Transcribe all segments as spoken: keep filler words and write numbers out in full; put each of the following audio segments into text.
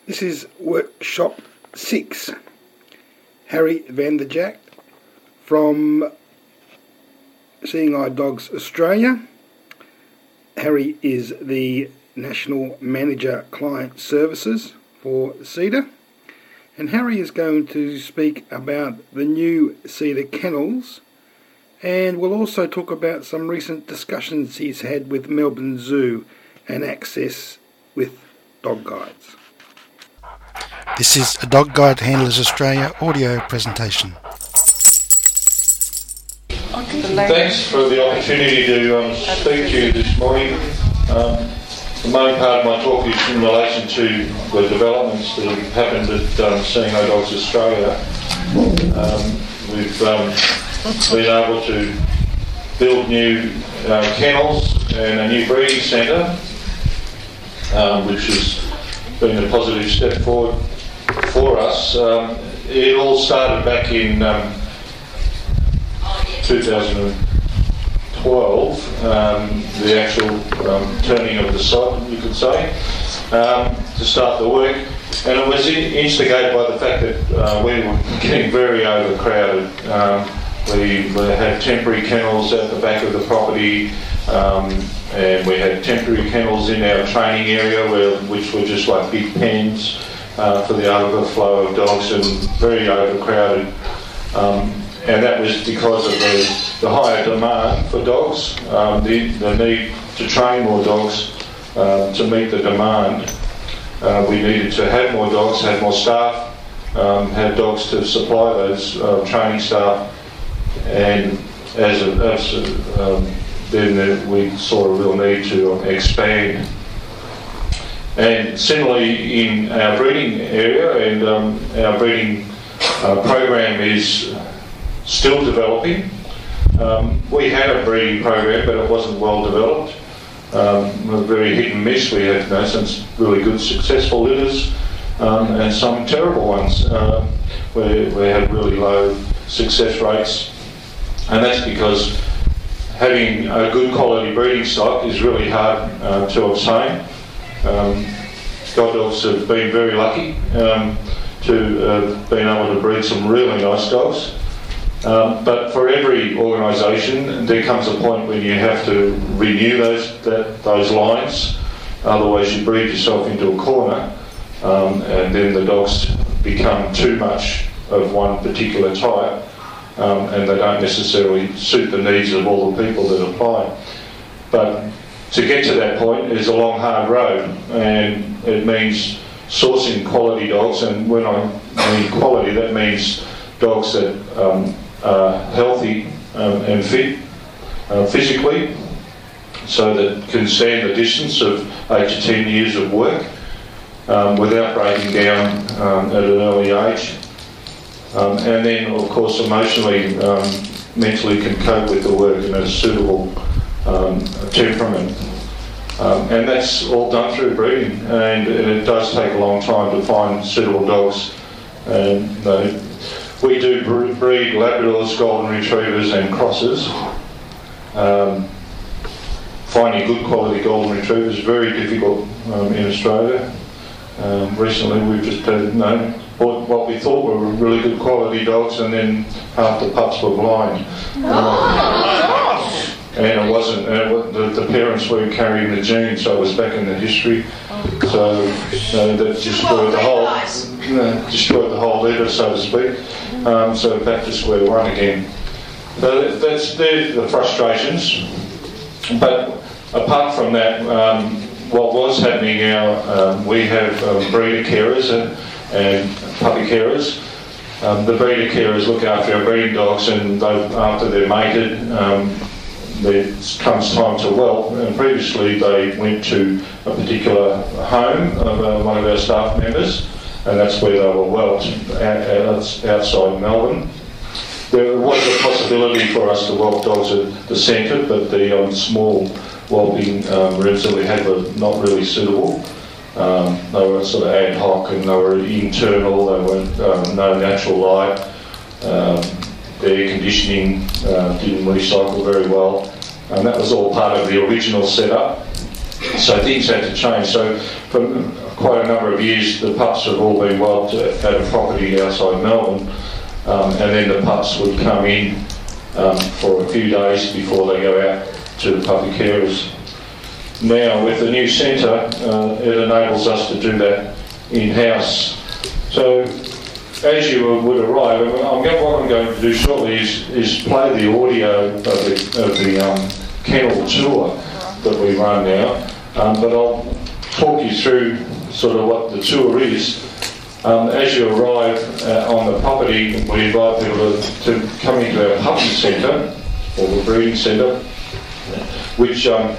This is Workshop six. Harry Vanderjack from Seeing Eye Dogs Australia. Harry is the National Manager Client Services for Cedar. And Harry is going to speak about the new Cedar Kennels, and we'll also talk about some recent discussions he's had with Melbourne Zoo and access with dog guides. This is a Dog Guide Handlers Australia audio presentation. Thanks for the opportunity to um, speak to you this morning. Um, the main part of my talk is in relation to the developments that have happened at um, Seeing Eye Dogs Australia. Um, we've um, been able to build new uh, kennels and a new breeding centre, um, which has been a positive step forward for us. Um, it all started back in um, two thousand twelve, um, the actual um, turning of the site, you could say, um, to start the work. And it was instigated by the fact that uh, we were getting very overcrowded. Um, we, we had temporary kennels at the back of the property, um, and we had temporary kennels in our training area, where, which were just like big pens uh, for the overflow of dogs, and very overcrowded. Um, and that was because of the, the higher demand for dogs, um, the, the need to train more dogs uh, to meet the demand. Uh, we needed to have more dogs, have more staff, um, have dogs to supply those uh, training staff, and as, a, as a, um, then we saw a real need to expand. And similarly in our breeding area, and um, our breeding uh, program is still developing. Um, we had a breeding program, but it wasn't well developed. Um, very hit and miss. We had you know, some really good successful litters um, and some terrible ones uh, where we had really low success rates. And that's because having a good quality breeding stock is really hard uh, to obtain. Um, guide dogs have been very lucky um, to uh, being able to breed some really nice dogs. Um, but for every organisation, there comes a point when you have to renew those that, those lines. Otherwise, you breed yourself into a corner, um, and then the dogs become too much of one particular type, um, and they don't necessarily suit the needs of all the people that apply. But to get to that point is a long, hard road, and it means sourcing quality dogs. And when I mean quality, that means dogs that um, are healthy um, and fit uh, physically, so that can stand the distance of eight to ten years of work um, without breaking down um, at an early age. Um, and then, of course, emotionally, um, mentally can cope with the work in a suitable um, temperament. Um, and that's all done through breeding, and, and it does take a long time to find suitable dogs. And you know, we do breed Labradors, Golden Retrievers and Crosses. Um, finding good quality Golden Retrievers is very difficult um, in Australia. Um, recently we've just had, you know, bought what we thought were really good quality dogs, and then half the pups were blind. Oh. And it wasn't, uh, the, the parents weren't carrying the genes, so it was back in the history. So uh, that destroyed the whole, uh, destroyed the whole litter, so to speak. Um, so back to square one again. So that's the frustrations. But apart from that, um, what was happening now, um, we have um, breeder carers and, and puppy carers. Um, the breeder carers look after our breeding dogs, and they, after they're mated, um, there comes time to whelp, and previously they went to a particular home of uh, one of our staff members, and that's where they were whelped, outside Melbourne. There was a possibility for us to whelp dogs at the centre, but the um, small whelping um, rooms that we had were not really suitable. Um, they were sort of ad hoc, and they were internal, they weren't um, no natural light. Um, the air conditioning uh, didn't recycle very well, and that was all part of the original setup. So things had to change. So from quite a number of years, the pups have all been whelped at a property outside Melbourne, um, and then the pups would come in um, for a few days before they go out to the puppy carers. Now, with the new centre, uh, it enables us to do that in-house. So, as you would arrive, I'm going, what I'm going to do shortly is, is play the audio of the, of the um, kennel tour that we run now, um, but I'll talk you through sort of what the tour is. Um, as you arrive uh, on the property, we invite people to, to come into our puppy centre, or the breeding centre, which um,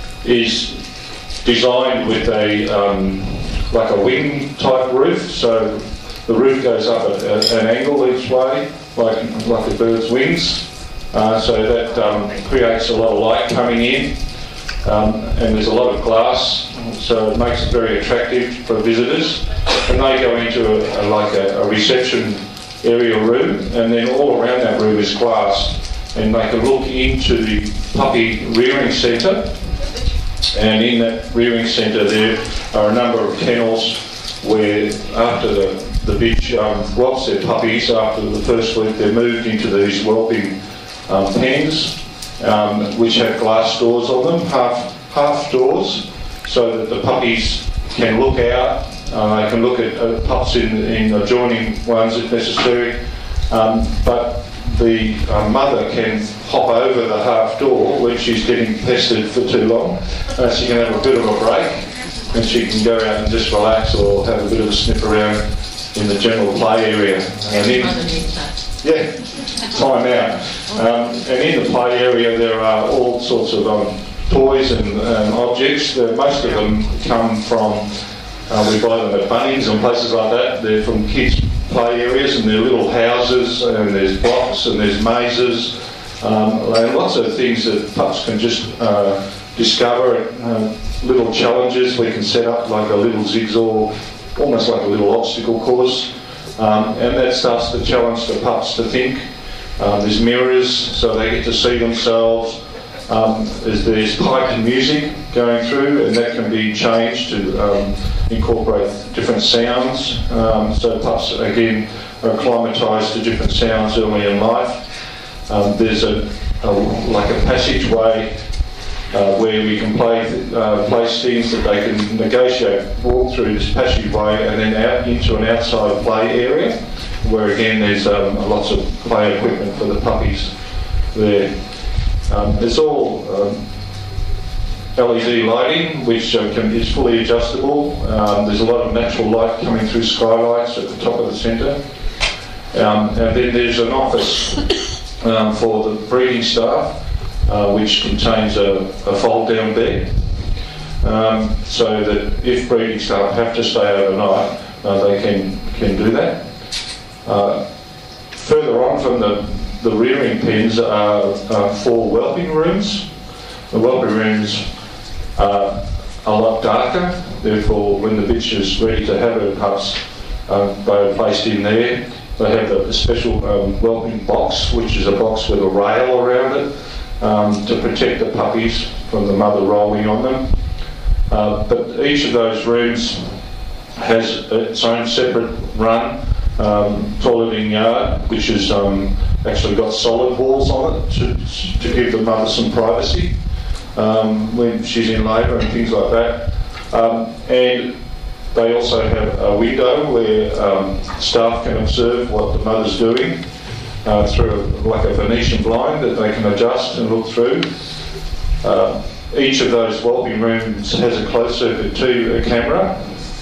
is designed with a um, like a wing type roof. So the roof goes up at a, an angle each way, like like a bird's wings. Uh, so that um, creates a lot of light coming in, um, and there's a lot of glass, so it makes it very attractive for visitors. And they go into a, a, like a, a reception area room, and then all around that room is glass, and they can look into the puppy rearing centre. And in that rearing centre there are a number of kennels where after the, the bitch um, whelps their puppies, after the first week they're moved into these whelping um, pens, um, which have glass doors on them, half, half doors, so that the puppies can look out. Uh, they can look at uh, pups in, in adjoining ones if necessary, um, but the uh, mother can hop over the half door when she's getting pestered for too long. Uh, she can have a bit of a break, and she can go out and just relax or have a bit of a snip around in the general play area. And in, yeah, time out. Um, and in the play area there are all sorts of um, toys and um, objects. Uh, most of them come from, uh, we buy them at Bunnings and places like that. They're from kids' play areas, and they're little houses, and there's blocks, and there's mazes, um, and lots of things that pups can just uh, discover. Uh, little challenges we can set up, like a little zigzag, almost like a little obstacle course, um, and that starts to challenge the pups to think. Um, there's mirrors, so they get to see themselves. Um, there's, there's piped music going through, and that can be changed to um, incorporate different sounds. Um, so pups, again, are acclimatised to different sounds early in life. Um, there's a, a like a passageway uh, where we can play, uh, place things that they can negotiate, walk through this passageway, and then out into an outside play area, where again there's um, lots of play equipment for the puppies there. Um, it's all um, L E D lighting, which uh, can, is fully adjustable. Um, there's a lot of natural light coming through skylights at the top of the centre. Um, and then there's an office um, for the breeding staff, uh, which contains a, a fold-down bed, um, so that if breeding staff have to stay overnight, uh, they can, can do that. Uh, further on from the The rearing pens are uh, four whelping rooms. The whelping rooms are a lot darker, therefore when the bitch is ready to have her pups, um, they are placed in there. They have a, a special um, whelping box, which is a box with a rail around it, um, to protect the puppies from the mother rolling on them. Uh, but each of those rooms has its own separate run, um, toileting yard, which is um, actually got solid walls on it to, to give the mother some privacy um, when she's in labour and things like that. Um, and they also have a window where um, staff can observe what the mother's doing uh, through a, like a Venetian blind that they can adjust and look through. Uh, each of those whelping rooms has a closed circuit to a camera,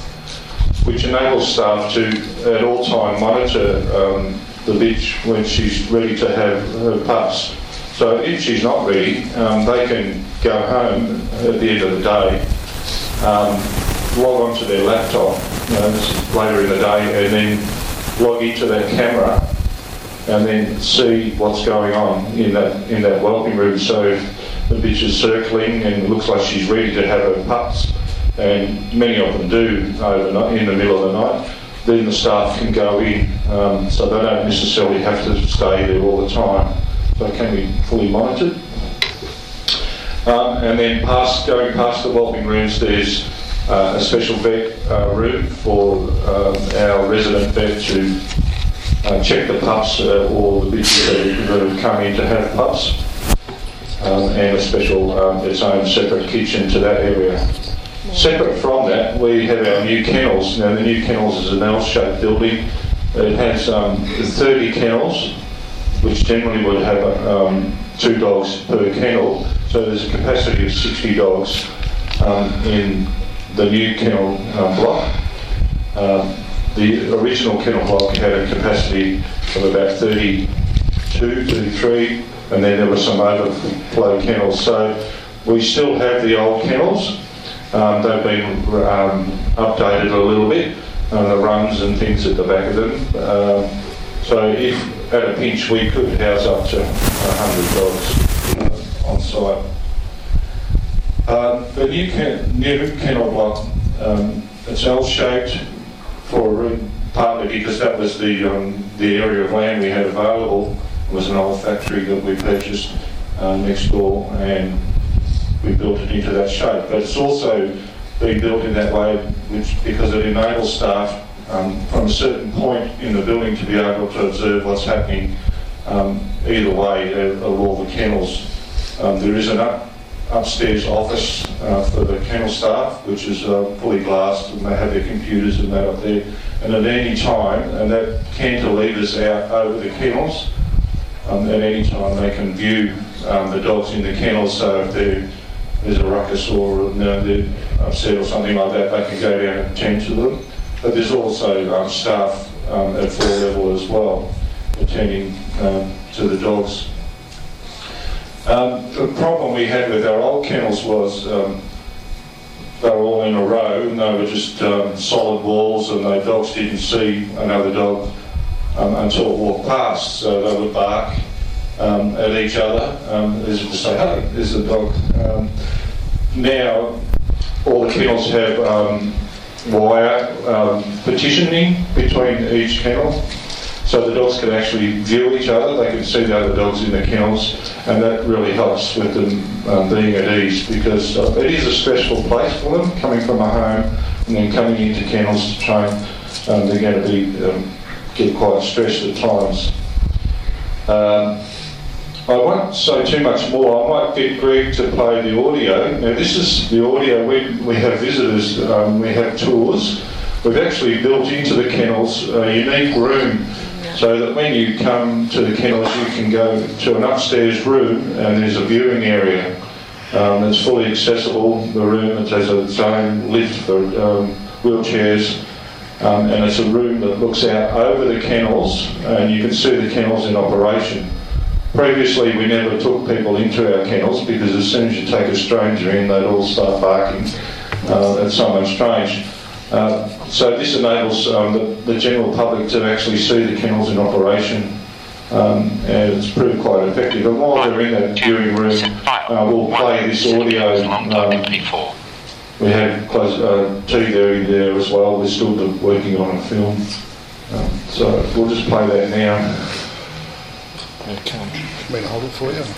which enables staff to at all time monitor um, the bitch when she's ready to have her pups. So if she's not ready, um, they can go home at the end of the day, um, log onto their laptop, you know, this is later in the day, and then log into that camera and then see what's going on in that in that whelping room. So the bitch is circling and it looks like she's ready to have her pups, and many of them do overnight, in the middle of the night. Then the staff can go in, um, so they don't necessarily have to stay there all the time. So it can be fully monitored. Um, and then past, going past the whelping rooms, there's uh, a special vet uh, room for um, our resident vet to uh, check the pups uh, or the bitches that have come in to have pups, um, and a special, um, its own separate kitchen to that area. Separate from that, we have our new kennels. Now, the new kennels is an L-shaped building. It has um, thirty kennels, which generally would have um, two dogs per kennel. So there's a capacity of sixty dogs um, in the new kennel uh, block. Um, the original kennel block had a capacity of about thirty-two, thirty-three, and then there were some overflow kennels. So we still have the old kennels. Um, they've been um, updated a little bit, uh, the rungs and things at the back of them. Um, so if at a pinch we could house up to one hundred dogs uh, on site. Uh, the new, ken- new kennel block, um, it's L-shaped for a room, partly because that was the um, the area of land we had available. It was an old factory that we purchased uh, next door, and we built it into that shape. But it's also been built in that way which, because it enables staff um, from a certain point in the building to be able to observe what's happening um, either way of all the kennels. Um, there is an up, upstairs office uh, for the kennel staff, which is uh, fully glassed, and they have their computers and that up there. And at any time, and that cantilevers out over the kennels, um, at any time they can view um, the dogs in the kennels. So if they're there's a ruckus or you know, they're upset or something like that, they can go down and attend to them. But there's also um, staff um, at floor level as well, attending um, to the dogs. Um, the problem we had with our old kennels was um, they were all in a row, and they were just um, solid walls, and the dogs didn't see another dog um, until it walked past, so they would bark Um, at each other, um, as if to say, hey, there's a dog. Um, now, all the kennels have um, wire um, partitioning between each kennel, so the dogs can actually view each other. They can see the other dogs in the kennels, and that really helps with them um, being at ease, because uh, it is a stressful place for them, coming from a home and then coming into kennels to train. Um, they're going to be um, get quite stressed at times. Um, I won't say too much more. I might get Greg to play the audio. Now this is the audio when we have visitors, um, we have tours. We've actually built into the kennels a unique room so that when you come to the kennels you can go to an upstairs room and there's a viewing area. Um, it's fully accessible, the room. It has its own lift for um, wheelchairs, um, and it's a room that looks out over the kennels and you can see the kennels in operation. Previously, we never took people into our kennels because as soon as you take a stranger in, they'd all start barking uh, at someone strange. Uh, so this enables um, the, the general public to actually see the kennels in operation, um, and it's proved quite effective. And while they're in that viewing room, uh, we'll play this audio. Um, we had close, uh, tea there, there as well. We're still working on a film, um, so we'll just play that now. Okay. I'm going to hold it for you.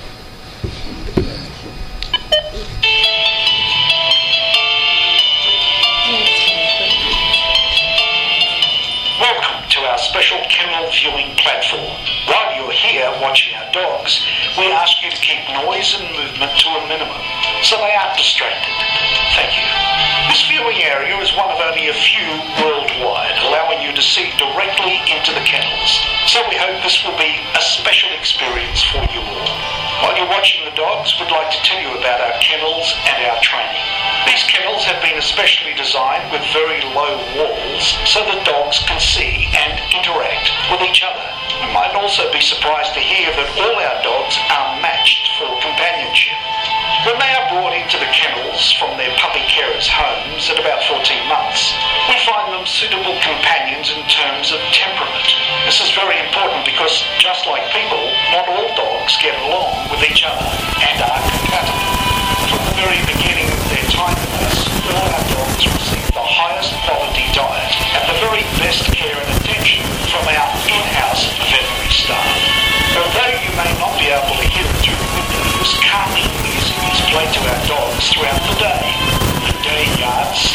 Welcome to our special kennel viewing platform. While you're here watching our dogs, we ask you to keep noise and movement to a minimum so they aren't distracted. Thank you. This viewing area is one of only a few worldwide, allowing you to see directly into the kennels. So we hope this will be a special experience for you all. While you're watching the dogs, we'd like to tell you about our kennels and our training. These kennels have been especially designed with very low walls so the dogs can see and interact with each other. You might also be surprised to hear that all our dogs are matched for companionship. When they are brought into the kennels from their puppy carers' homes at about fourteen months, we find them suitable companions in terms of temperament. This is very important because, just like people, not all dogs get along with each other and are compatible. From the very beginning of their time with us, all our dogs receive the highest quality diet and the very best care and attention from our in-house veterinary staff. Although you may not be able to hear it through the windows, calming music is played to our dogs throughout the day. The day yards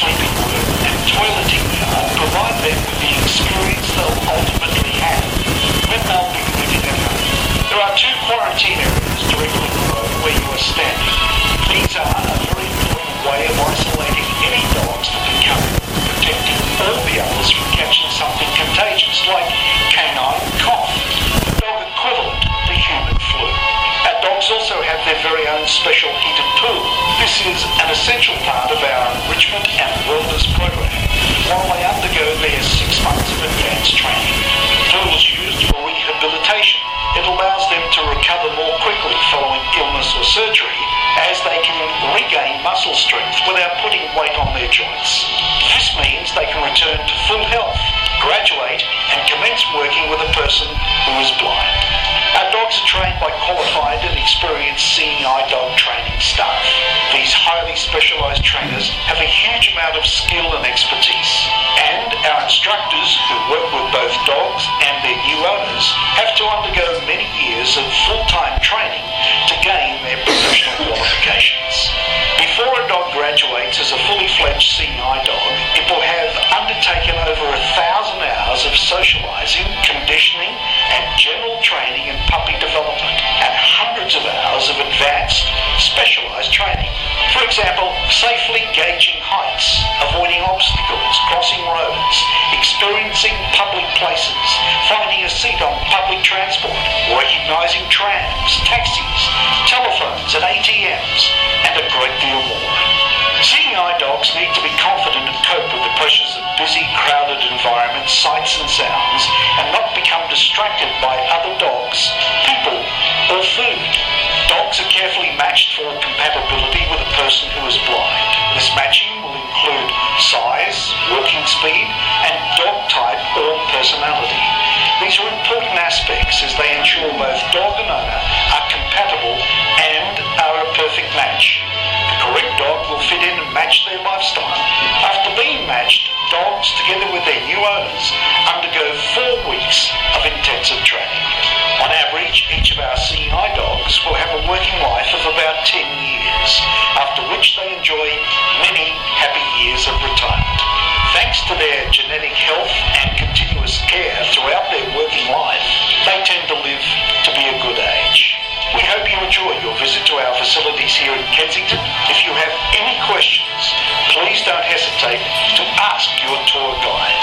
special heated pool. This is an essential part of our enrichment and wellness program. While they undergo their six months of advanced training, the pool is used for rehabilitation. It allows them to recover more quickly following illness or surgery, as they can regain muscle strength without putting weight on their joints. This means they can return to full health, graduate, and commence working with a person who is blind. Our dogs are trained by qualified and experienced seeing eye dog training staff. These highly specialised trainers have a huge amount of skill and expertise, and our instructors who work with both dogs and their new owners have to undergo many years of full-time training to gain their professional qualifications. Before a dog graduates as a fully fledged seeing eye dog, it will have undertaken over a thousand hours of socialising, conditioning and general training in puppy development, and hundreds of hours of advanced specialised training. For example, safely gauging heights, avoiding obstacles, crossing roads, experiencing public places, finding a seat on public transport, recognising trams, taxis, telephones and A T Ms, and a great deal more. Seeing eye dogs need to be confident and cope with the pressures of busy, crowded environments, sights and sounds, and not become distracted by other dogs, people, or food. Dogs are carefully matched for compatibility with a person who is blind. This matching will include size, walking speed, and dog type or personality. These are important aspects as they ensure both dog and owner are compatible and are a perfect match. The correct dog will fit in and match their lifestyle. After being matched, dogs, together with their new owners, undergo four weeks of intensive training. On average, each of our seeing eye dogs will have a working life of about ten years, after which they enjoy many happy years of retirement. Thanks to their genetic health and continuous care throughout their working life, they tend to live to be a good age. We hope you enjoy your visit to our facilities here in Kensington. If you have any questions, please don't hesitate to ask your tour guide.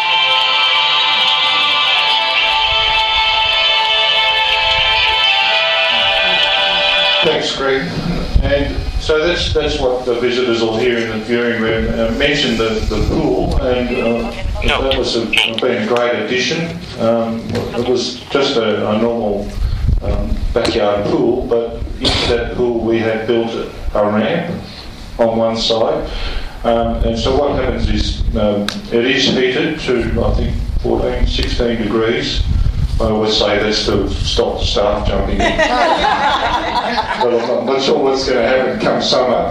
Thanks, Greg. And so that's that's what the visitors will hear in the viewing room. Uh, mentioned the, the pool, and uh, that was a, been a great addition. Um, it was just a, a normal um, backyard pool, but into that pool we had built a ramp on one side. Um, and so what happens is um, it is heated to, I think, fourteen, sixteen degrees. I always say that's to stop the staff jumping in. But I'm not sure what's going to happen come summer.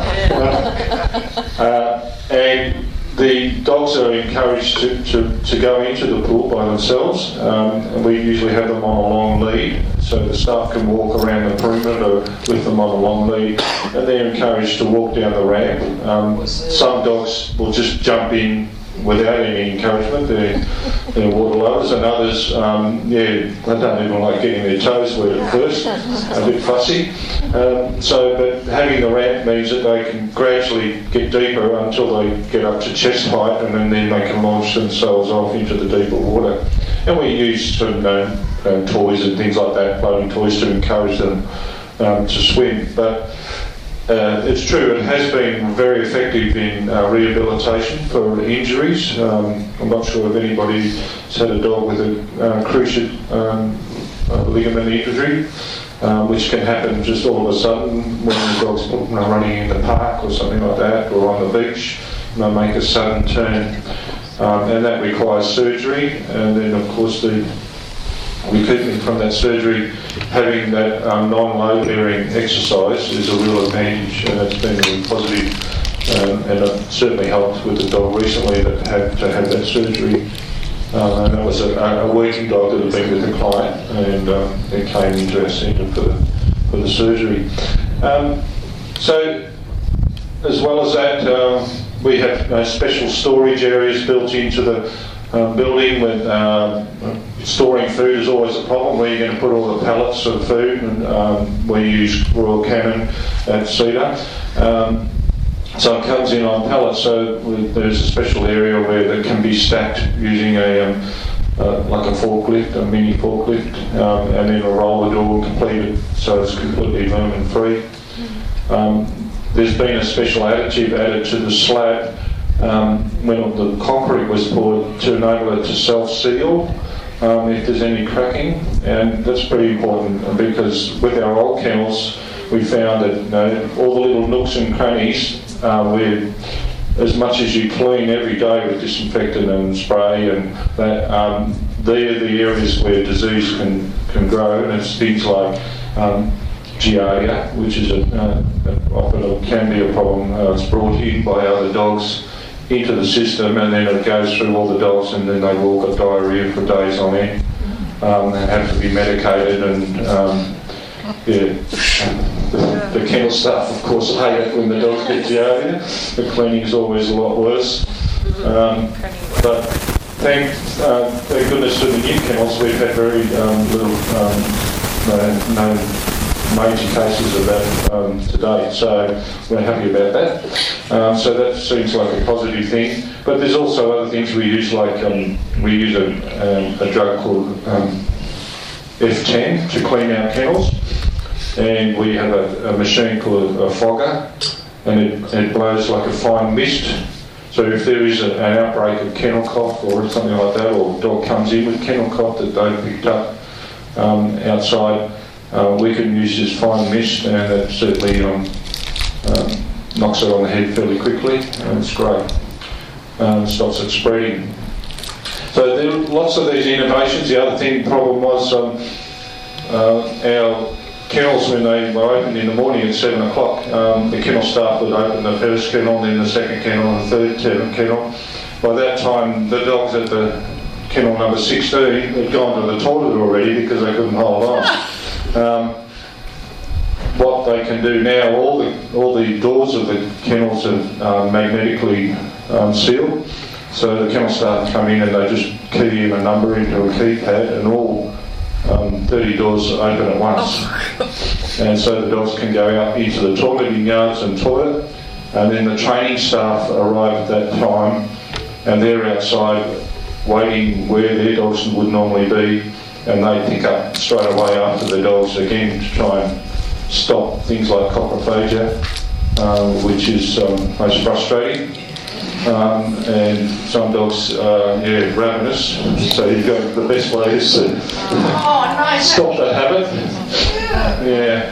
uh, and the dogs are encouraged to, to, to go into the pool by themselves. Um, and we usually have them on a long lead, so the staff can walk around the perimeter with them on a long lead, and they're encouraged to walk down the ramp. Um, some dogs will just jump in without any encouragement. They're, they're water lovers, and others, um, yeah, they don't even like getting their toes wet at first, a bit fussy. Um, so, but having the ramp means that they can gradually get deeper until they get up to chest height, and then, then they can launch themselves off into the deeper water. And we use some um, um, toys and things like that, floating toys, to encourage them um, to swim. But Uh, it's true, it has been very effective in uh, rehabilitation for injuries. Um, I'm not sure if anybody's had a dog with a uh, cruciate um, uh, ligament injury, uh, which can happen just all of a sudden when the dog's you know, running in the park or something like that, or on the beach, and they make a sudden turn. Um, and that requires surgery, and then of course the recouping from that surgery, having that um, non-load bearing exercise is a real advantage, and it's been really positive, um, and it certainly helped with the dog recently that had to have that surgery. Um, and that was a, a working dog that had been with the client, and um, it came into our centre for the, for the surgery. Um, so, as well as that, um, we have uh, special storage areas built into the Uh, building. With uh, storing food is always a problem. Where you're going to put all the pallets of food, and um, we use Royal Canin at Cedar. Um, so it comes in on pallets. So there's a special area where that can be stacked using a um, uh, like a forklift, a mini forklift, um, and then a roller door completed, so it's completely vermin free. Um, there's been a special additive added to the slab um, when the concrete was poured to enable it to self-seal um, if there's any cracking, and that's pretty important because with our old kennels we found that, you know, all the little nooks and crannies uh, where as much as you clean every day with disinfectant and spray and that, um, they're the areas where disease can, can grow, and it's things like um, Giardia, which is a, uh, often a, can be a problem. Uh, it's brought in by other dogs into the system, and then it goes through all the dogs, and then they've all got diarrhoea for days on end um, and have to be medicated. And um, yeah, the, the kennel staff, of course, hate it when the dogs get Giardia. The cleaning's always a lot worse. Um, but thank, uh, thank goodness to the new kennels, we've had very um, little um, no, no major cases of that um, to date, so we're happy about that. Um, so that seems like a positive thing. But there's also other things we use, like um, we use a, um, a drug called um, F ten to clean our kennels, and we have a, a machine called a, a fogger, and it, it blows like a fine mist. So if there is a, an outbreak of kennel cough or something like that, or a dog comes in with kennel cough that they've picked up um, outside, Uh, we can use this fine mist, and it certainly um, um, knocks it on the head fairly quickly, and it's great. Um, stops it spreading. So there are lots of these innovations. The other thing problem was um, uh, our kennels, when they were opened in the morning at seven o'clock, um, the kennel staff would open the first kennel, then the second kennel, and the third kennel. By that time, the dogs at the kennel number sixteen had gone to the toilet already because they couldn't hold on. Um, what they can do now, all the all the doors of the kennels are uh, magnetically um, sealed, so the kennel staff come in and they just key in a number into a keypad, and all um, thirty doors open at once. And so the dogs can go out into the toileting yards and toilet, and then the training staff arrive at that time, and they're outside waiting where their dogs would normally be, and they pick up straight away after the dogs again to try and stop things like coprophagia, um, which is um, most frustrating. Um, and some dogs are, yeah, ravenous, so you've got the best way is to oh, no, stop that habit. Yeah.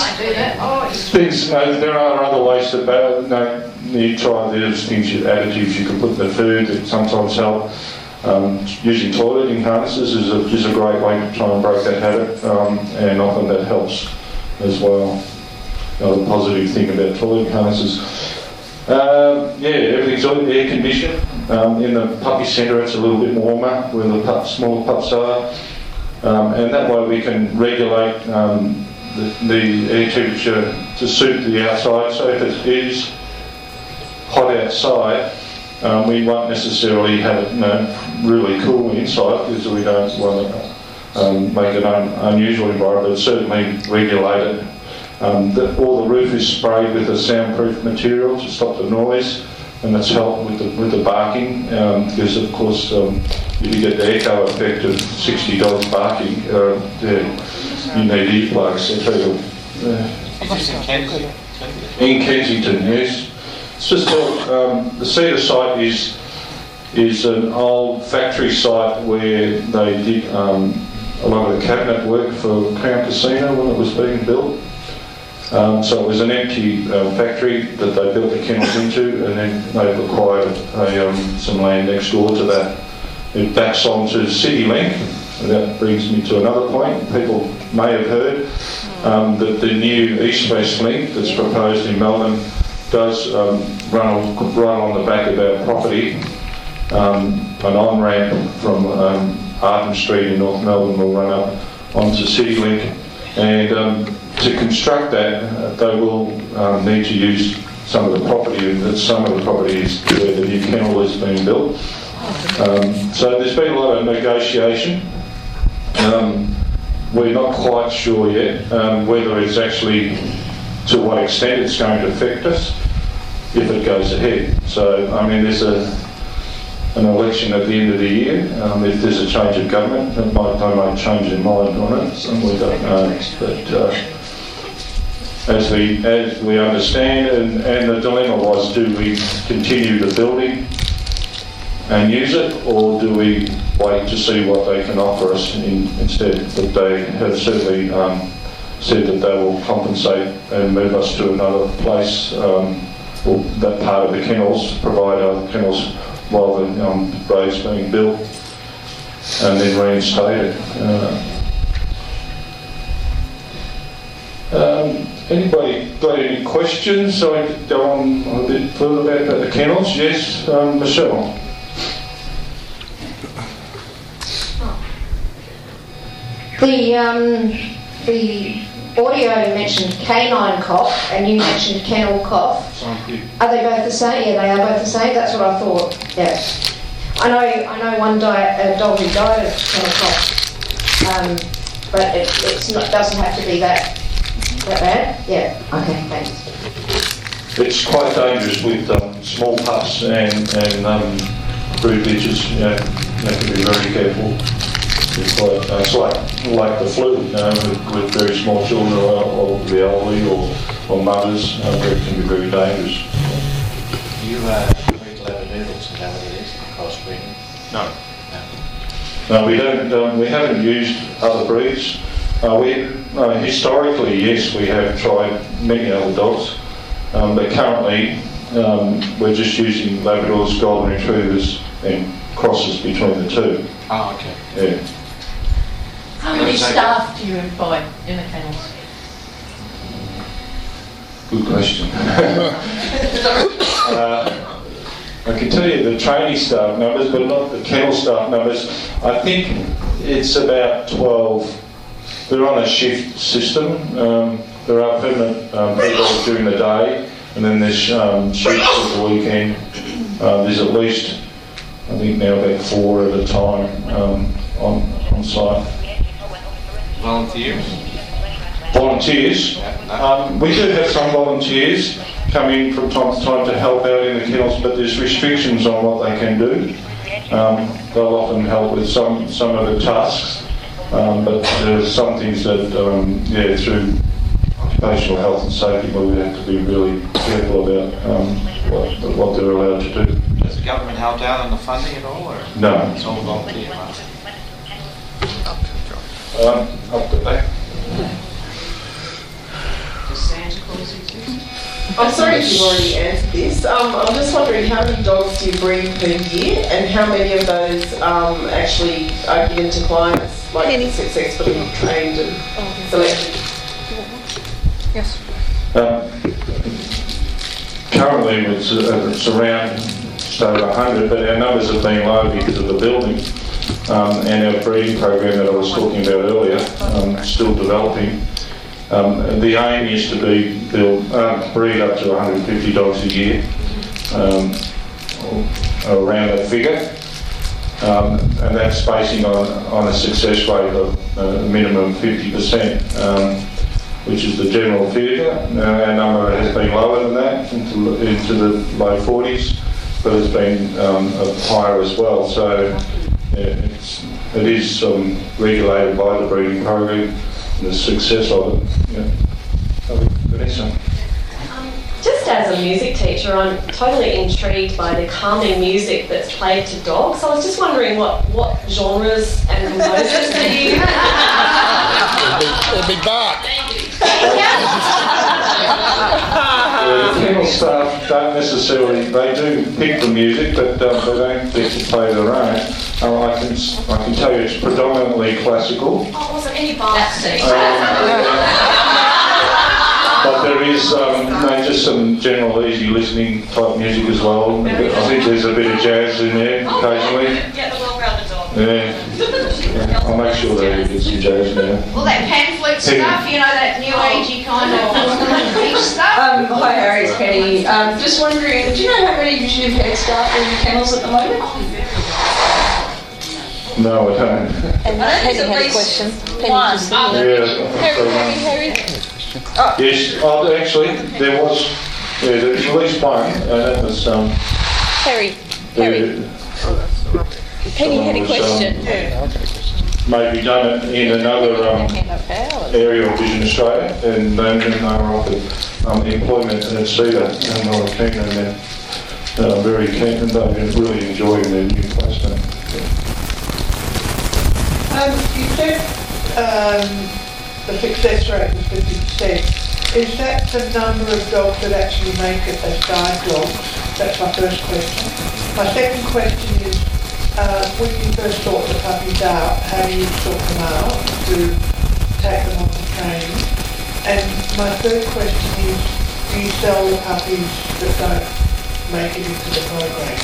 Things, no, there are other ways to battle. No, you try, there's things, additives you can put in the food that sometimes help. Um, using toileting harnesses is a, is a great way to try and break that habit, um, and often that helps as well. Another positive thing about toileting harnesses. Um, yeah, everything's air conditioned. Um, in the puppy centre it's a little bit warmer where the pup, smaller pups are, um, and that way we can regulate um, the, the air temperature to suit the outside. So if it is hot outside, Um, we won't necessarily have it, you know, really cool inside because we don't want to um, make it an un unusual environment, but certainly regulate it. Um, the, all the roof is sprayed with a soundproof material to stop the noise, and that's helped with the, with the barking, um, because of course um, if you get the echo effect of sixty dogs barking, uh, yeah, you need earplugs. So people, uh, Is this in Kensington? in Kensington, yes. It's just um, the Cedar site is is an old factory site where they did um, a lot of the cabinet work for Crown Casino when it was being built. Um, so it was an empty uh, factory that they built the kennels into, and then they've acquired a, um, some land next door to that. It backs onto CityLink, and that brings me to another point. People may have heard um, that the new East-West link that's proposed in Melbourne does um, run on, right on the back of our property. Um, an on-ramp from um, Arden Street in North Melbourne will run up onto CityLink, and um, to construct that uh, they will um, need to use some of the property, and some of the property is where the new kennel is being built. Um, so there's been a lot of negotiation. Um, we're not quite sure yet um, whether it's actually, to what extent it's going to affect us if it goes ahead. So, I mean, there's a, an election at the end of the year. Um, if there's a change of government, it might, they might change their mind on it, and we don't know. But uh, as we as we understand, and, and the dilemma was, do we continue the building and use it, or do we wait to see what they can offer us in, instead? But they have certainly um, said that they will compensate and move us to another place, um, or that part of the kennels, provide other kennels while the um, road's being built, and then reinstate it. Uh, um, anybody got any questions? So I could go on a bit further about the kennels. Yes, um, Michelle. The um, the audio mentioned canine cough, and you mentioned kennel cough. Are they both the same? Yeah, they are both the same. That's what I thought. Yeah, I know. I know one di- a dog who died of kennel cough, um, but it it's not, doesn't have to be that that bad. Yeah. Okay. Thanks. It's quite dangerous with um, small pups and and um, brood bitches. You know, you have to be very careful. It's like, uh, it's like, like the flu, you know, with, with very small children or, or the elderly or, or mothers, uh, where it can be very dangerous. You uh, breed Labradoodles, is that what it is? Crossbreeding? No. No. No, we don't. Um, we haven't used other breeds. Uh, we uh, historically, yes, we have tried many other dogs, um, but currently um, we're just using Labradors, Golden Retrievers, and crosses between the two. Oh, okay. Yeah. How many staff do you employ in the kennels? Good question. uh, I can tell you the training staff numbers, but not the kennel staff numbers. I think it's about twelve. They're on a shift system. Um, there are permanent um, people during the day, and then there's um, shifts at the weekend. Uh, there's at least, I think now about four at a time um, on, on site. Volunteers? Volunteers. Um, we do have some volunteers come in from time to time to help out in the kennels, but there's restrictions on what they can do. Um, they'll often help with some, some of the tasks, um, but there are some things that, um, yeah, through occupational health and safety, where we have to be really careful about um, what, what they're allowed to do. Does the government help out on the funding at all, or no? It's all volunteer, right? Um, up to that. Does Santa Claus exist? I'm sorry if you've already answered this. Um, I'm just wondering how many dogs do you breed per year, and how many of those um, actually are given to clients, like successfully trained and selected? Yes. Um, currently it's, uh, it's around just over one hundred, but our numbers have been low because of the building. Um, and our breeding program that I was talking about earlier, um, still developing. Um, the aim is to be build, um, breed up to one hundred fifty dogs a year, um, or around that figure, um, and that's basing on, on a success rate of uh, a minimum fifty percent, um, which is the general figure. Uh, our number has been lower than that, into, into the low forties, but it's been um, higher as well. So. Yeah, it's, it is um, regulated by the breeding program and the success of it. Yeah. Vanessa. Um, just as a music teacher, I'm totally intrigued by the calming music that's played to dogs. So I was just wondering what, what genres and composers do you It'll be bark. Yeah, the kennel staff don't necessarily, they do pick the music, but um, they don't get to play their own. Um, I can I can tell you it's predominantly classical. Oh, was there any bark? But there is um, no, just some general easy listening type music as well. I think there's a bit of jazz in there occasionally. Get the well-rounded dog. Yeah. Yeah. I'll make sure they get some jazz now. Well, that pan flute stuff, you know, that new agey kind of beach stuff. Um, hi Harry, it's Penny. Um, just wondering, do you know how many of you have head staff in your kennels at the moment? No, I don't. And Penny had a question. Penny one. just Um, Harry, Yeah. Harry, Harry. Oh. Yes, oh, actually, there was, yeah, there was at least one, and that was, um... Harry, Harry. Uh, Penny had a was, question. Um, may be done in another um, area of Vision Australia, and then they were offered um, employment at Cedar, and they were keen, and they're uh, very keen, and they're really enjoying their new placement. Um, you said um, the success rate was fifty percent. Is that the number of dogs that actually make it as guide dogs? That's my first question. My second question is, uh, when you first sort the puppies out, how do you sort them out to take them on the training? And my third question is, do you sell the puppies that don't make it into the program?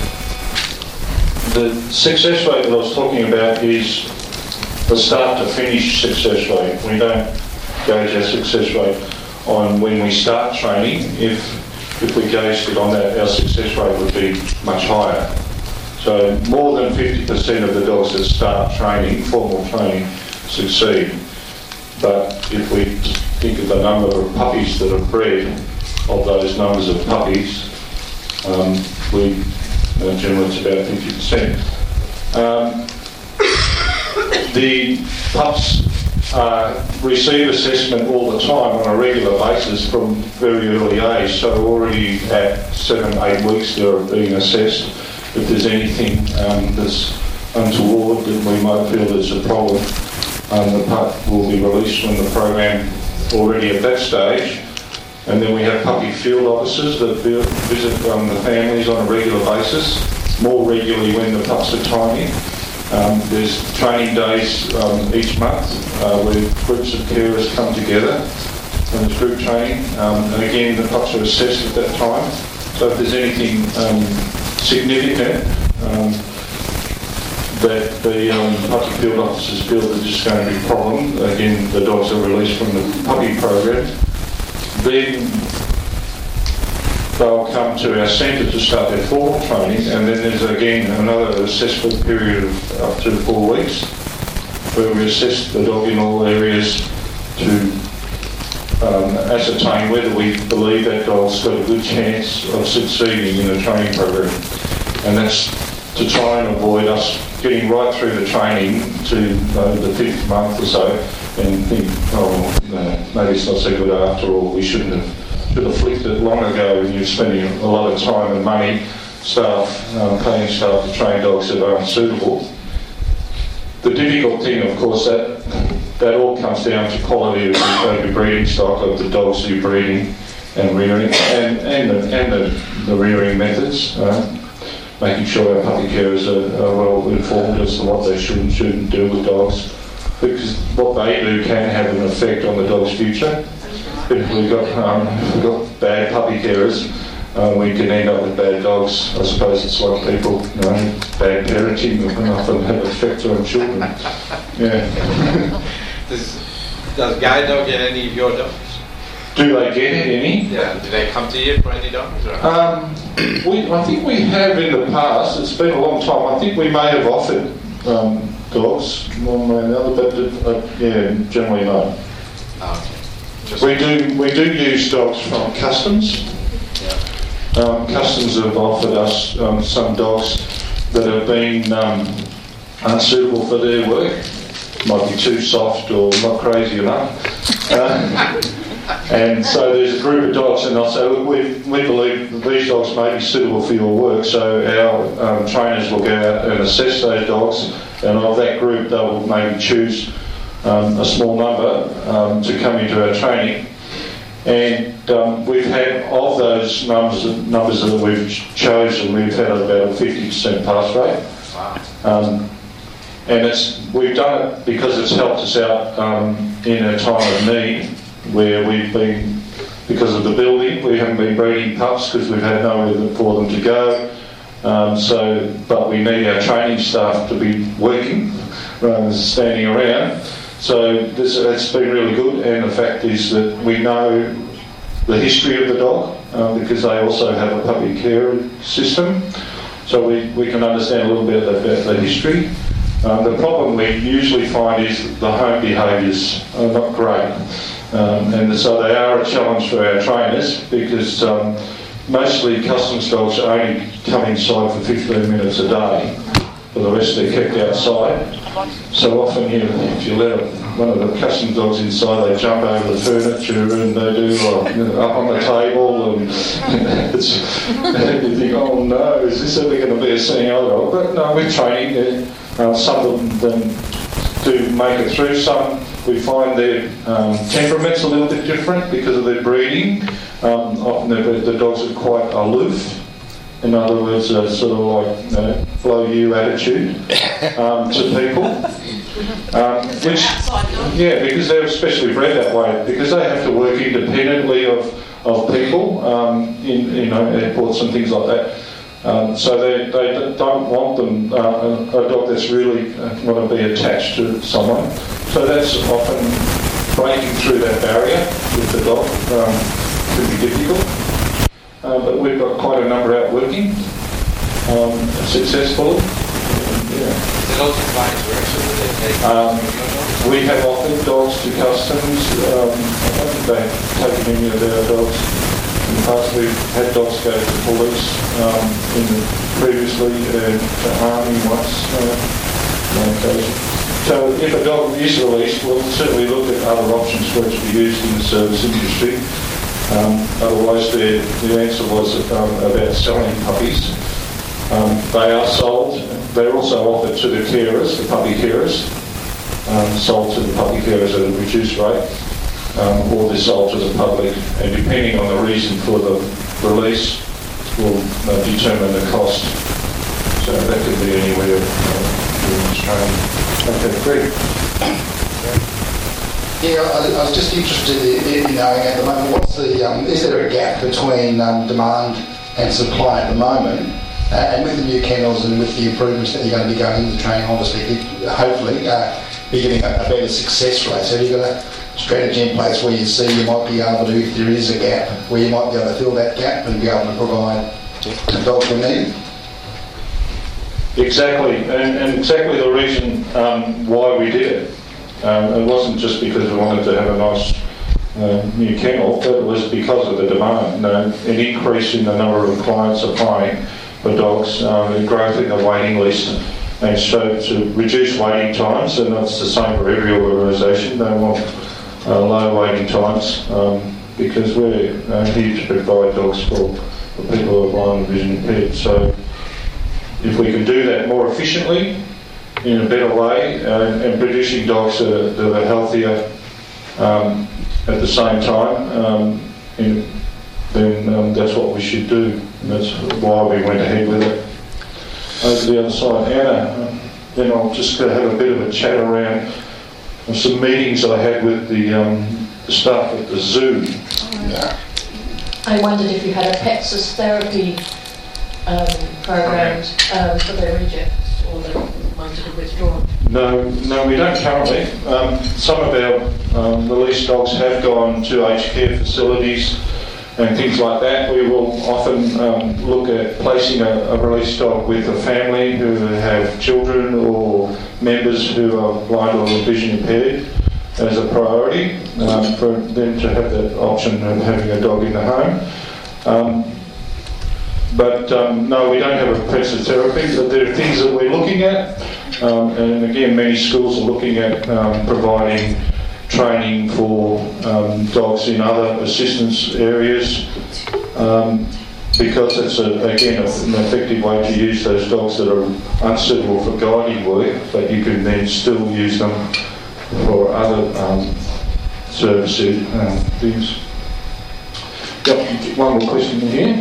The success rate that I was talking about is the start to finish success rate. We don't gauge our success rate on when we start training. If if we gauged it on that, our success rate would be much higher. So more than fifty percent of the dogs that start training, formal training, succeed. But if we think of the number of puppies that are bred, of those numbers of puppies, um, we uh, generally it's about fifty percent. Um, the pups Uh, receive assessment all the time on a regular basis from very early age, so already at seven, eight weeks they're being assessed. If there's anything um, that's untoward that we might feel is a problem, um, the pup will be released from the program already at that stage. And then we have puppy field officers that visit um, the families on a regular basis, more regularly when the pups are tiny. Um, there's training days um, each month uh, where groups of carers come together and there's group training, um, and again the pups are assessed at that time. So if there's anything um, significant um, that the um, puppy field officers feel that there's going to be a problem, again the dogs are released from the puppy program. Then they'll come to our centre to start their formal training, and then there's again another assessment period of up to four weeks where we assess the dog in all areas to um, ascertain whether we believe that dog's got a good chance of succeeding in the training program. And that's to try and avoid us getting right through the training to uh, the fifth month or so and think, oh, no, maybe it's not so good after all, we shouldn't have should have flicked it long ago, and you're spending a lot of time and money, staff, um, paying staff to train dogs that are unsuitable. The difficult thing, of course, that that all comes down to quality of the breeding stock of the dogs you're breeding and rearing, and, and, the, and the, the rearing methods, uh, making sure our puppy carers are, are well informed as to what they should and shouldn't do with dogs, because what they do can have an effect on the dog's future. If we've got, um, if we've got bad puppy carers, uh, we can end up with bad dogs. I suppose it's like people, you know, bad parenting can often have effects on children. Yeah. does, does Guide Dog get any of your dogs? Do they get any? Yeah. Do they come to you for any dogs? Or? Um, we, I think we have in the past. It's been a long time. I think we may have offered um, dogs one way or another, but uh, yeah, generally no. Oh, okay. We do we do use dogs from Customs. Yeah. Um, Customs have offered us um, some dogs that have been um, unsuitable for their work. Might be too soft or not crazy enough. Uh, and so there's a group of dogs, and they'll say, we, we believe that these dogs may be suitable for your work, so our um, trainers will go out and assess those dogs, and of that group they will maybe choose Um, a small number um, to come into our training, and um, we've had of those numbers numbers that we've chosen, we've had about a fifty percent pass rate. Wow. Um, and it's we've done it because it's helped us out um, in a time of need where we've been, because of the building, we haven't been breeding pups because we've had nowhere for them to go. Um, so, but we need our training staff to be working rather than standing around. So this, it's been really good, and the fact is that we know the history of the dog um, because they also have a puppy care system, so we, we can understand a little bit about the history. Um, the problem we usually find is that the home behaviours are not great, um, and so they are a challenge for our trainers because um, mostly Customs dogs only come inside for fifteen minutes a day. For the rest, they're kept outside. So often, you, if you let one of the custom dogs inside, they jump over the furniture and they do like, you know, up on the table, and it's, you think, oh no, is this ever going to be a seeing eye dog? But no, we're training. Uh, some of them do make it through. Some we find their um, temperament's a little bit different because of their breeding. Um, often the, the dogs are quite aloof. In other words, a sort of like, you know, flow you attitude um, to people. Um, which, yeah, because they're especially bred that way, because they have to work independently of, of people um, in, you know, airports and things like that. Um, so they, they don't want them, uh, a, a dog that's really uh, want to be attached to someone. So that's often breaking through that barrier with the dog um, can be difficult. Uh, but we've got quite a number out working um, successfully. Yeah. Um, we have offered dogs to customers. Um, I don't think they've taken any of our dogs. In the past, we've had dogs go to the police um, in the, previously, uh, to army once uh, on occasion. So if a dog is released, we'll certainly look at other options for it to be used in the service industry. Um, otherwise, the, the answer was um, about selling puppies. Um, they are sold. They're also offered to the carers, the puppy carers, um, sold to the puppy carers at a reduced rate, um, or they're sold to the public. And depending on the reason for the release, will uh, determine the cost. So that could be anywhere uh, in Australia. Okay, great. Yeah, I, I was just interested in, in knowing at the moment, what's the, um, is there a gap between um, demand and supply at the moment? Uh, and with the new kennels and with the improvements that you're going to be going into training, obviously, hopefully, uh, be getting a, a better success rate. So you've got a strategy in place where you see you might be able to, if there is a gap, where you might be able to fill that gap and be able to provide the dogs we need? Exactly, and, and exactly the reason um, why we did it. Um, it wasn't just because we wanted to have a nice uh, new kennel, but it was because of the demand. You know, an increase in the number of clients applying for dogs, um, the growth in the waiting list, and so to reduce waiting times, and that's the same for every organisation. They want uh, low waiting times um, because we're uh, here to provide dogs for, for people who are blind and vision impaired. So if we can do that more efficiently, in a better way, uh, and producing dogs that are, that are healthier um, at the same time, um, in, then um, that's what we should do. And that's why we went ahead with it. Over the other side, Anna, um, then I'll just go have a bit of a chat around some meetings I had with the, um, the staff at the zoo. Yeah. I wondered if you had a pet therapy um, programmed um, for the rejects or the ones that are withdrawn. No, no, we don't currently. Um, some of our um, released dogs have gone to aged care facilities and things like that. We will often um, look at placing a, a released dog with a family who have children or members who are blind or vision impaired as a priority um, for them to have that option of having a dog in the home. Um, But um, no, we don't have a pet therapy. There are things that we're looking at, um, and again, many schools are looking at um, providing training for um, dogs in other assistance areas, um, because it's a, again an effective way to use those dogs that are unsuitable for guiding work, but you can then still use them for other um, services um, things. Yep, one more question in here.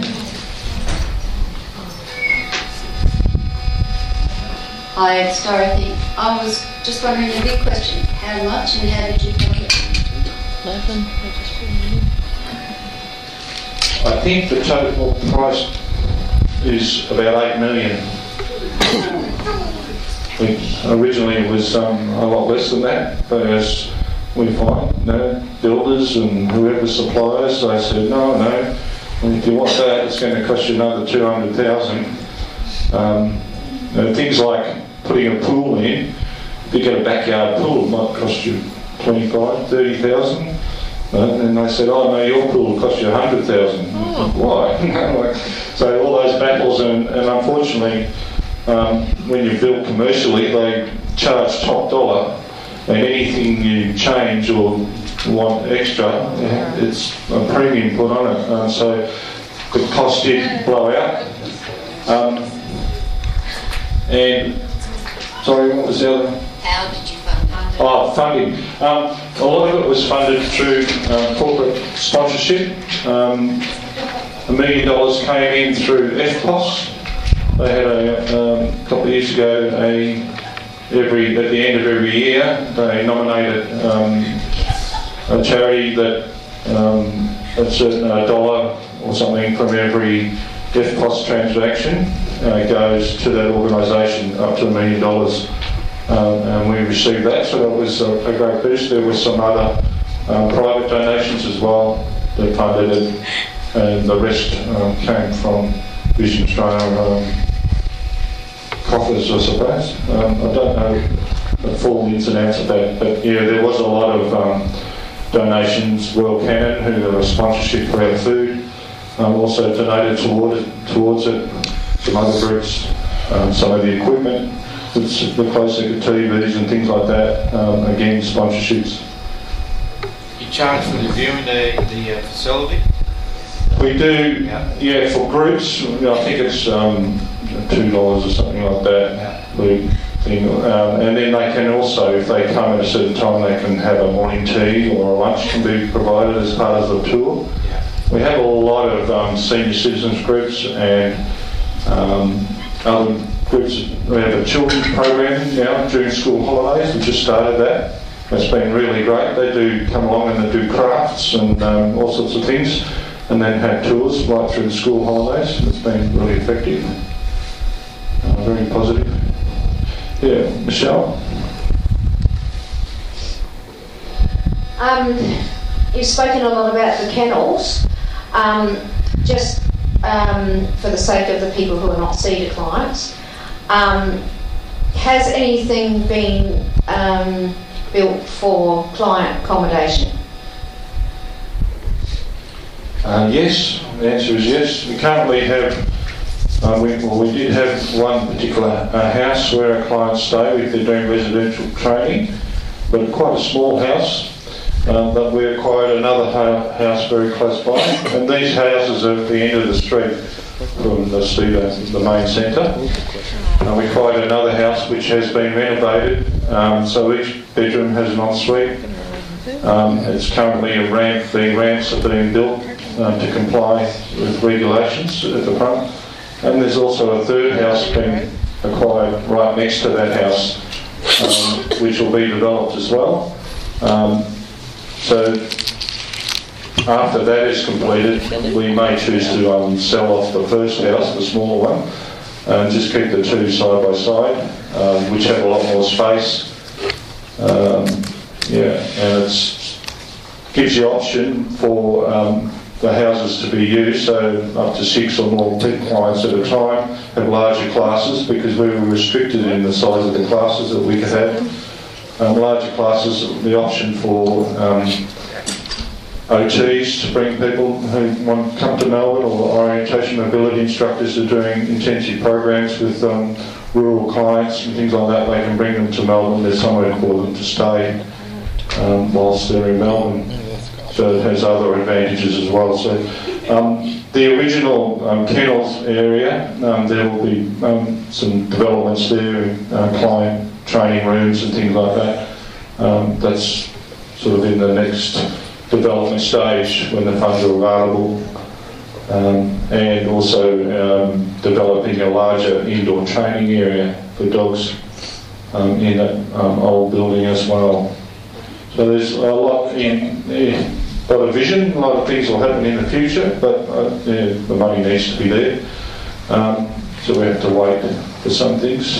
Hi, it's Dorothy. I was just wondering a big question. How much and how did you fund it? I think the total price is about eight million. Originally it was um, a lot less than that, but as we find, you know, builders and whoever suppliers, they said, no, no, if you want that, it's going to cost you another two hundred thousand. Um, you know, things like putting a pool in, if you get a backyard pool, it might cost you twenty-five, thirty thousand. Uh, and they said, oh no, your pool will cost you one hundred thousand. Oh. Why? So all those battles, and, and unfortunately, um, when you build commercially, they charge top dollar, and anything you change or want extra, it's a premium put on it. Um, so the cost did blow out. Um, and sorry, what was the other? How did you fund it? Oh, funding. Um, a lot of it was funded through uh, corporate sponsorship. Um, a million dollars came in through F P O S. They had a um, couple of years ago a every at the end of every year they nominated um, a charity that um, a certain uh, dollar or something from every F P O S transaction uh, goes to that organisation up to a million dollars. Um, and we received that, so that was a, a great boost. There were some other um, private donations as well that funded it, and the rest um, came from Vision Australia um, coffers, I suppose. Um, I don't know the full ins and outs of that, but yeah, there was a lot of um, donations. World Cannon, who have a sponsorship for our food, um, also donated toward it, towards it. Some other groups, um, some of the equipment. The closer T Vs and things like that, um, again, sponsorships. You charge for the viewing the, the uh, facility? We do, yeah, yeah for groups, I think it's um, two dollars or something like that. Yeah. Thing. Um, and then they can also, if they come at a certain time, they can have a morning tea or a lunch can be provided as part of the tour. Yeah. We have a lot of um, senior citizens groups and um, other groups. We have a children's program now during school holidays. We just started that. It's been really great. They do come along and they do crafts and um, all sorts of things, and then have tours right through the school holidays. It's been really effective. Uh, very positive. Yeah, Michelle? Um, you've spoken a lot about the kennels. Um, just um, for the sake of the people who are not CEDA clients, Um, has anything been um, built for client accommodation? Uh, yes, the answer is yes. We currently have, uh, we, well, we did have one particular uh, house where our clients stay if they're doing residential training, but quite a small house. Uh, but we acquired another ha- house very close by, and these houses are at the end of the street from the CEDA, the main centre. Uh, we acquired another house which has been renovated, um, so each bedroom has an ensuite. Um, it's currently a ramp, the ramps are being built um, to comply with regulations at the front. And there's also a third house being acquired right next to that house, um, which will be developed as well. Um, so after that is completed, we may choose to um, sell off the first house, the smaller one, and just keep the two side by side, um, which have a lot more space. Um, yeah, and it gives the option for um, the houses to be used, so up to six or more clients at a time, have larger classes, because we were restricted in the size of the classes that we could have. Um, larger classes, the option for um, O Ts to bring people who want to come to Melbourne, or orientation mobility instructors are doing intensive programs with um, rural clients and things like that. They can bring them to Melbourne. There's somewhere for them to stay um, whilst they're in Melbourne. So it has other advantages as well. So um, the original um, kennels area, um, there will be um, some developments there, uh, client training rooms and things like that. Um, that's sort of in the next development stage when the funds are available, um, and also um, developing a larger indoor training area for dogs um, in that um, old building as well. So there's a lot in yeah, a lot of vision, a lot of things will happen in the future, but uh, yeah, the money needs to be there. Um, so we have to wait for some things.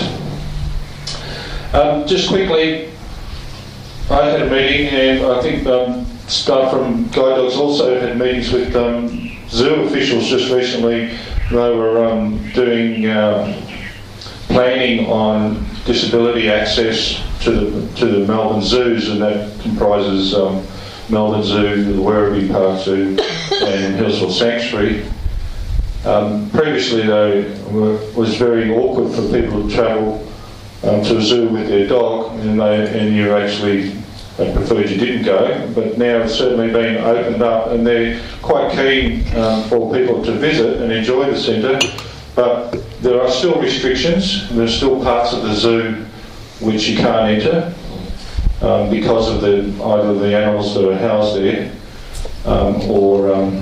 Um, just quickly, I had a meeting, and I think um, staff from Guide Dogs also had meetings with um, zoo officials just recently. They were um, doing uh, planning on disability access to the to the Melbourne zoos, and that comprises um, Melbourne Zoo, the Werribee Park Zoo, and Hillsville Sanctuary. Um, previously, though, it was very awkward for people to travel um, to a zoo with their dog, and, they, and you actually they preferred you didn't go. But now it's certainly been opened up, and they're quite keen um, for people to visit and enjoy the centre. But there are still restrictions. There are still parts of the zoo which you can't enter um, because of the either the animals that are housed there um, or um,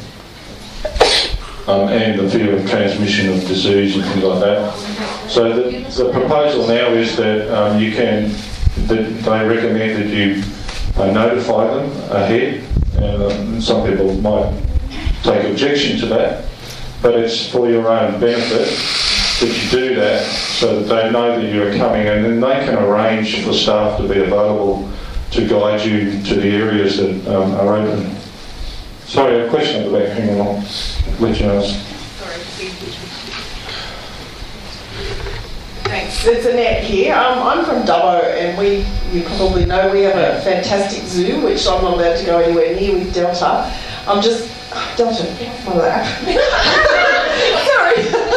um, and the fear of transmission of disease and things like that. So the, the proposal now is that um, you can, that they recommend that you uh, notify them ahead, and um, some people might take objection to that, but it's for your own benefit that you do that so that they know that you're coming, and then they can arrange for staff to be available to guide you to the areas that um, are open. Sorry, a question at the back, hang on, I'll let you ask. Thanks. It's Annette here. Um, I'm from Dubbo, and we, you probably know, we have a fantastic zoo, which I'm not allowed to go anywhere near with Delta. I'm just... Delta, get off my lap. Sorry.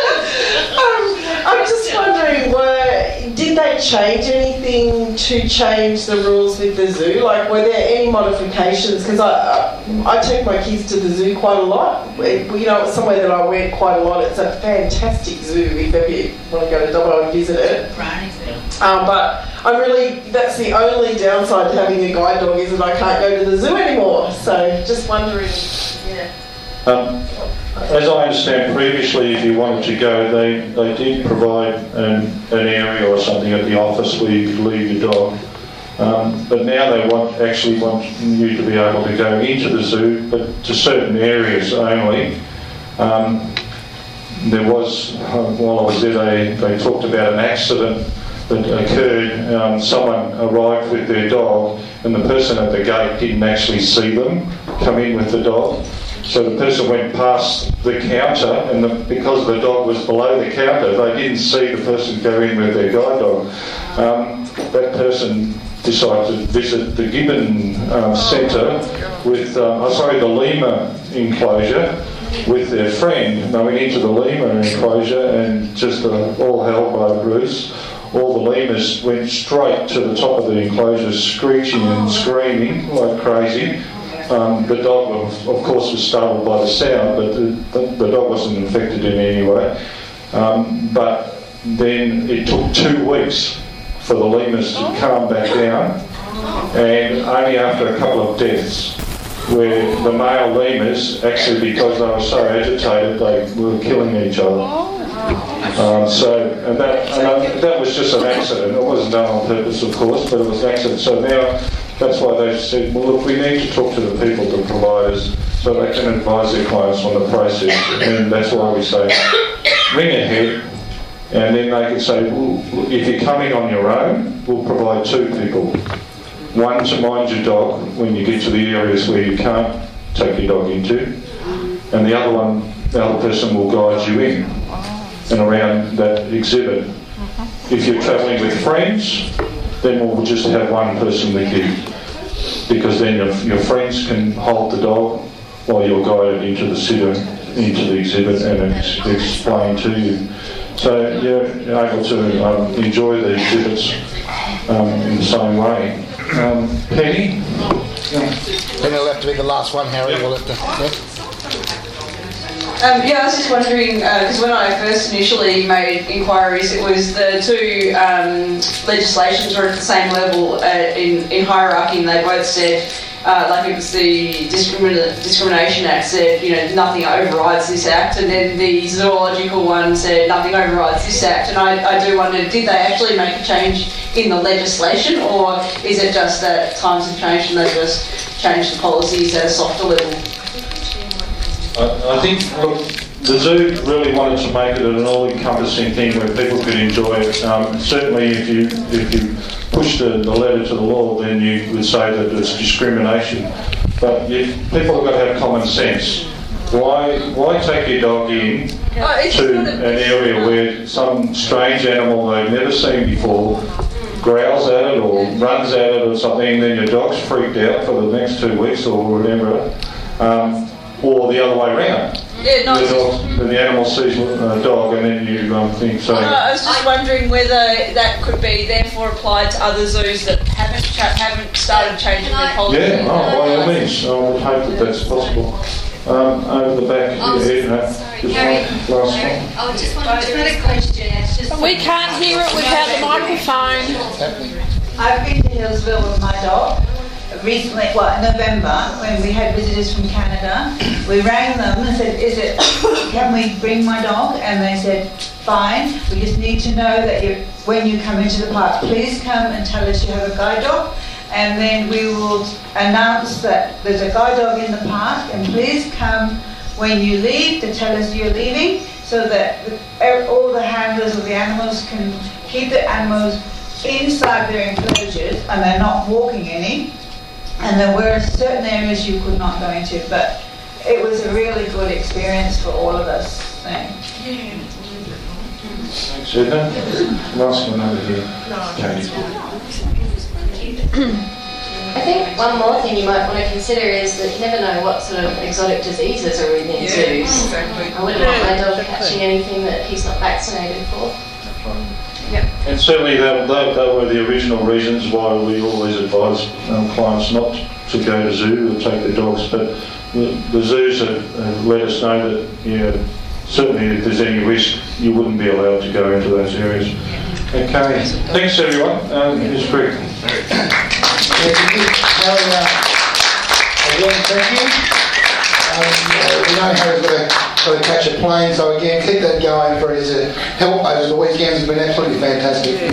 um, I'm just wondering, were, did they change anything to change the rules with the zoo? Like, were there any modifications? Because I, I I take my kids to the zoo quite a lot. You know, it's somewhere that I went quite a lot. It's a fantastic zoo if ever you want to go to Dubbo and visit it. Um, but I'm really, that's the only downside to having a guide dog is that I can't go to the zoo anymore. So just wondering, yeah. Um, as I understand, previously, if you wanted to go, they, they did provide an, an area or something at the office where you could leave your dog. Um, but now they want actually want you to be able to go into the zoo, but to certain areas only. Um, there was, uh, while I was there, they, they talked about an accident that occurred. Um, someone arrived with their dog, and the person at the gate didn't actually see them come in with the dog. So the person went past the counter, and the, because the dog was below the counter, they didn't see the person go in with their guide dog. Um, that person decided to visit the Gibbon um, Centre with, um, oh, sorry, the Lemur enclosure with their friend. And they went into the Lemur enclosure, and just uh, all hell broke loose. All the lemurs went straight to the top of the enclosure, screeching and screaming like crazy. Um, the dog, of, of course, was startled by the sound, but the, the, the dog wasn't infected in any way. Um, but then it took two weeks for the lemurs to calm back down, and only after a couple of deaths, where the male lemurs, actually because they were so agitated, they were killing each other. Um, so, and that, and uh, that was just an accident. It wasn't done on purpose, of course, but it was an accident. So now, that's why they said, well, look, we need to talk to the people, the providers, so they can advise their clients on the process. And that's why we say, ring ahead, and then they can say, well, if you're coming on your own, we'll provide two people. One to mind your dog when you get to the areas where you can't take your dog into, and the other one, the other person will guide you in and around that exhibit. If you're travelling with friends, then we'll just have one person with you, because then your, your friends can hold the dog while you're guided into the sitter, into the exhibit, and ex- explain to you. So you're able to um, enjoy the exhibits um, in the same way. Um, Penny? Penny will have to be the last one, Harry. We'll have to. Yeah. Um, yeah, I was just wondering, because uh, when I first initially made inquiries, it was the two um, legislations were at the same level uh, in, in hierarchy, and they both said, uh, like it was the Discrimin- Discrimination Act said, you know, nothing overrides this act, and then the zoological one said nothing overrides this act. And I, I do wonder, did they actually make a change in the legislation, or is it just that times have changed and they just changed the policies at a softer level? I, I think, look, the zoo really wanted to make it an all-encompassing thing where people could enjoy it. Um, certainly, if you if you push the, the letter to the law, then you would say that it's discrimination. But you, people have got to have common sense. Why why take your dog in to an area where some strange animal they've never seen before growls at it or runs at it or something, and then your dog's freaked out for the next two weeks or whatever, um, or the other way around. Yeah, no, the dog, when the animal sees a dog, and then you um, think so. No, I was just wondering whether that could be therefore applied to other zoos that haven't cha- haven't started changing their policy. Yeah, oh, by all means, I would hope that that's possible. Um, over the back Oh, here, Edna, sorry, just Harry. one last Harry. one. I just wanted to ask a question. We can't hear it without the microphone. I've been to Hillsville with my dog recently, well, in November, when we had visitors from Canada. We rang them and said, "Is it, can we bring my dog?" And they said, "Fine, we just need to know that you, when you come into the park, please come and tell us you have a guide dog. And then we will announce that there's a guide dog in the park, and please come when you leave to tell us you're leaving, so that the, all the handlers of the animals can keep the animals inside their enclosures and they're not walking any. And there were certain areas you could not go into, but it was a really good experience for all of us. So. Thanks, Edna. Last one over here. Katie. I think one more thing you might want to consider is that you never know what sort of exotic diseases are in these Yeah, zoos. exactly. I wouldn't want my dog catching anything that he's not vaccinated for. And certainly that, that, that were the original reasons why we always advise um, clients not to go to zoo or take their dogs, but the, the zoos have, have let us know that yeah, certainly if there's any risk you wouldn't be allowed to go into those areas. Okay, thanks everyone. Um, it's great. Again, thank you. Um, uh, we know Harry's got to, got to catch a plane, so again, keep that going for his uh, help over the weekend. Has been absolutely fantastic.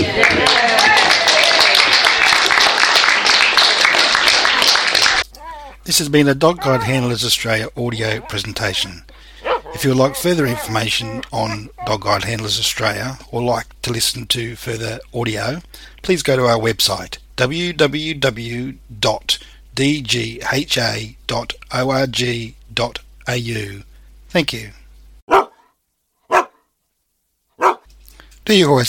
This has been a Dog Guide Handlers Australia audio presentation. If you would like further information on Dog Guide Handlers Australia or like to listen to further audio, please go to our website w w w dot d g h a dot org dot a u. Thank you. Do you always